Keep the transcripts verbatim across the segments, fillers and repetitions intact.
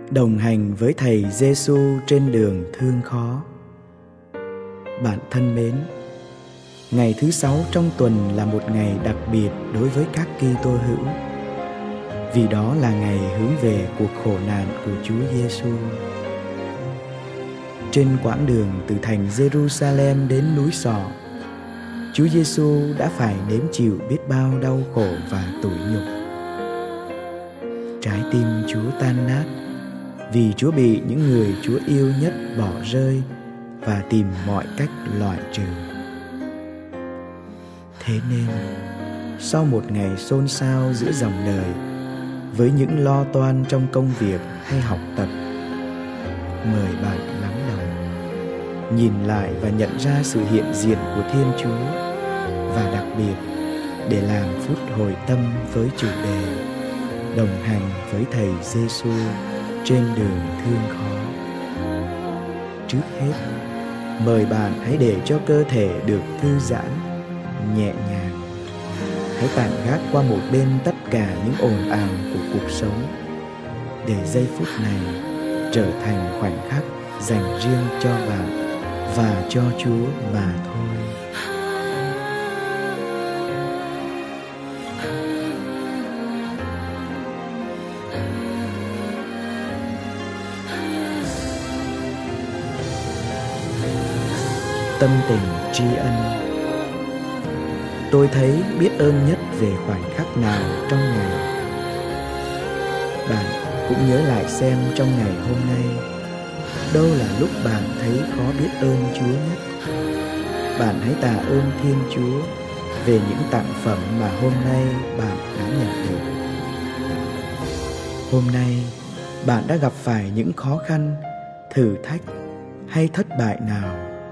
Đồng hành với Thầy Giêsu trên đường thương khó. Bạn thân mến, ngày thứ sáu trong tuần là một ngày đặc biệt đối với các Kitô hữu, vì đó là ngày hướng về cuộc khổ nạn của Chúa Giêsu. Trên quãng đường từ thành Jerusalem đến núi Sọ, Chúa Giêsu đã phải nếm chịu biết bao đau khổ và tủi nhục. Trái tim Chúa tan nát vì Chúa bị những người Chúa yêu nhất bỏ rơi và tìm mọi cách loại trừ. Thế nên, sau một ngày xôn xao giữa dòng đời, với những lo toan trong công việc hay học tập, mời bạn lắng động, nhìn lại và nhận ra sự hiện diện của Thiên Chúa, và đặc biệt để làm phút hồi tâm với chủ đề đồng hành với Thầy Giêsu trên đường thương khó. Trước hết, mời bạn hãy để cho cơ thể được thư giãn, nhẹ nhàng. Hãy tạm gác qua một bên tất cả những ồn ào của cuộc sống, để giây phút này trở thành khoảnh khắc dành riêng cho bạn và cho Chúa mà thôi. Tâm tình tri ân. Tôi thấy biết ơn nhất về khoảnh khắc nào trong ngày. Bạn cũng nhớ lại xem trong ngày hôm nay, đâu là lúc bạn thấy khó biết ơn Chúa nhất. Bạn hãy tạ ơn Thiên Chúa về những tặng phẩm mà hôm nay bạn đã nhận được. Hôm nay, bạn đã gặp phải những khó khăn, thử thách hay thất bại nào?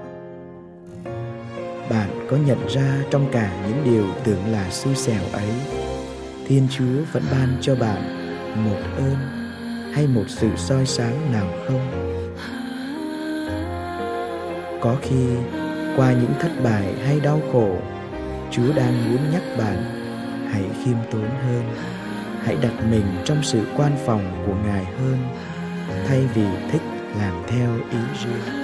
Bạn có nhận ra trong cả những điều tưởng là xui xẻo ấy, Thiên Chúa vẫn ban cho bạn một ơn hay một sự soi sáng nào không? Có khi, qua những thất bại hay đau khổ, Chúa đang muốn nhắc bạn hãy khiêm tốn hơn, hãy đặt mình trong sự quan phòng của Ngài hơn, thay vì thích làm theo ý riêng.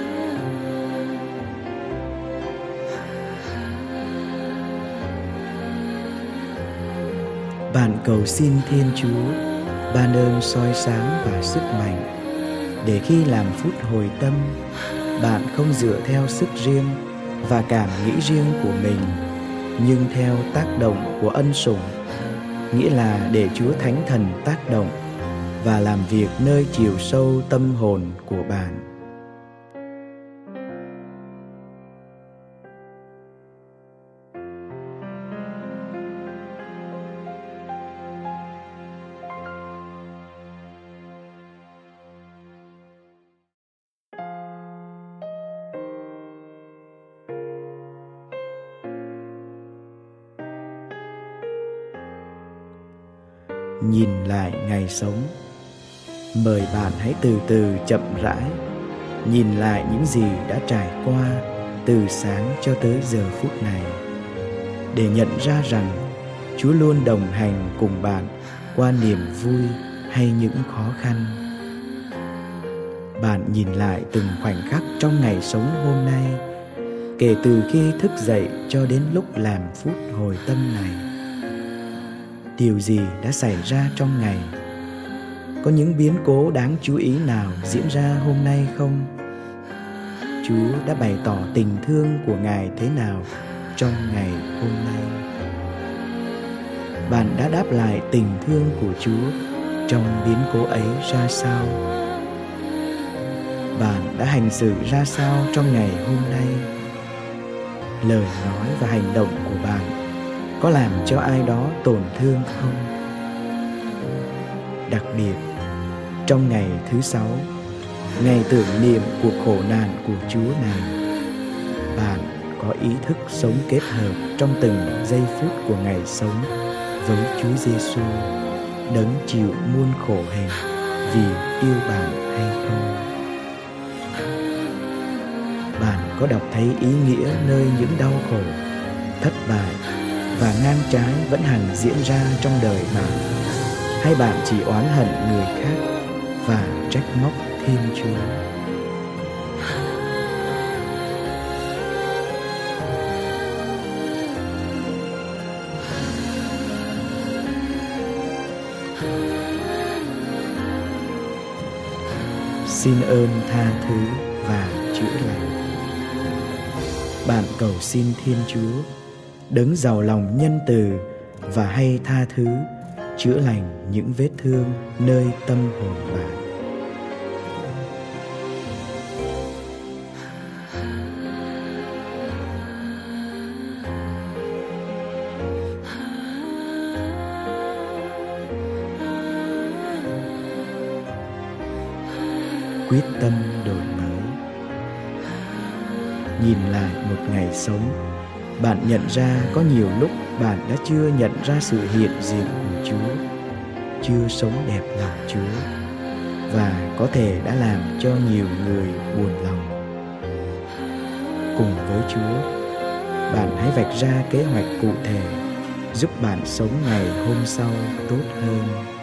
Bạn cầu xin Thiên Chúa ban ơn soi sáng và sức mạnh, để khi làm phút hồi tâm, bạn không dựa theo sức riêng và cảm nghĩ riêng của mình, nhưng theo tác động của ân sủng, nghĩa là để Chúa Thánh Thần tác động và làm việc nơi chiều sâu tâm hồn của bạn. Nhìn lại ngày sống. Mời bạn hãy từ từ chậm rãi nhìn lại những gì đã trải qua từ sáng cho tới giờ phút này, để nhận ra rằng Chúa luôn đồng hành cùng bạn qua niềm vui hay những khó khăn. Bạn nhìn lại từng khoảnh khắc trong ngày sống hôm nay, kể từ khi thức dậy cho đến lúc làm phút hồi tâm này. Điều gì đã xảy ra trong ngày? Có những biến cố đáng chú ý nào diễn ra hôm nay không? Chúa đã bày tỏ tình thương của Ngài thế nào trong ngày hôm nay? Bạn đã đáp lại tình thương của Chúa trong biến cố ấy ra sao? Bạn đã hành xử ra sao trong ngày hôm nay? Lời nói và hành động của bạn có làm cho ai đó tổn thương không? Đặc biệt, trong ngày thứ sáu, ngày tưởng niệm cuộc khổ nạn của Chúa này, bạn có ý thức sống kết hợp trong từng giây phút của ngày sống với Chúa Giêsu, đấng chịu muôn khổ hình vì yêu bạn hay không? Bạn có đọc thấy ý nghĩa nơi những đau khổ, thất bại và ngang trái vẫn hằng diễn ra trong đời bạn, hay bạn chỉ oán hận người khác và trách móc Thiên Chúa. Xin ơn tha thứ và chữa lành. Bạn cầu xin Thiên Chúa, đấng giàu lòng nhân từ và hay tha thứ, chữa lành những vết thương nơi tâm hồn bạn. Quyết tâm đổi mới. Nhìn lại một ngày sống, bạn nhận ra có nhiều lúc bạn đã chưa nhận ra sự hiện diện của Chúa, chưa sống đẹp lòng Chúa, và có thể đã làm cho nhiều người buồn lòng. Cùng với Chúa, bạn hãy vạch ra kế hoạch cụ thể giúp bạn sống ngày hôm sau tốt hơn.